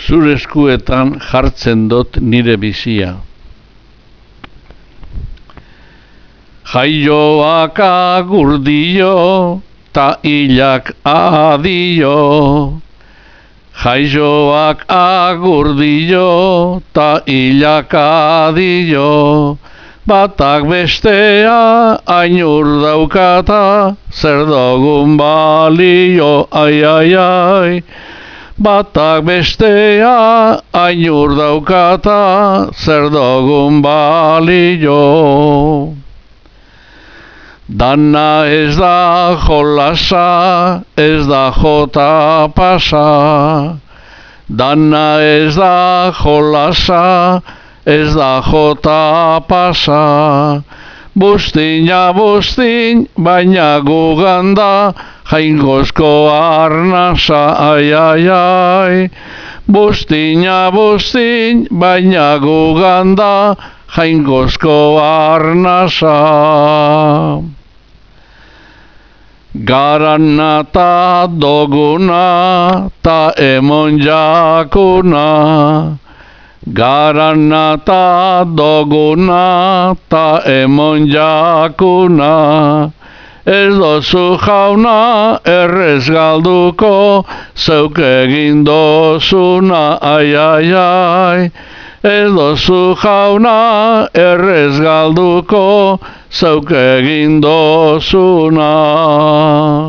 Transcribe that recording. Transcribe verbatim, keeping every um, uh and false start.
zure eskuetan jartzen dut nire bizia. Jaioak agurdio, ta hilak adio. Jaioak agurdio, ta hilak adio. Batak bestea ainur daukata, zer dogun balio, ai, ai, ai. Batak bestea ainur daukata, zer dogun balio. Dana ez da jolasa, ez da jota pasa. Dana ez da jolasa, ez da jota pasa. Bustina bustin, baina guganda, jaingozko arnasa, ai, ai, ai. Bustina bustin, baina guganda, jaingozko arnasa. Garana ta doguna, ta emon jakuna. Garana ta doguna, ta emon jakuna. Ez dozu jauna, errez galduko, zeuk egin dozuna, ai, ai, ai. Ez dozu jauna, errez galduko, zeuk egin dozuna.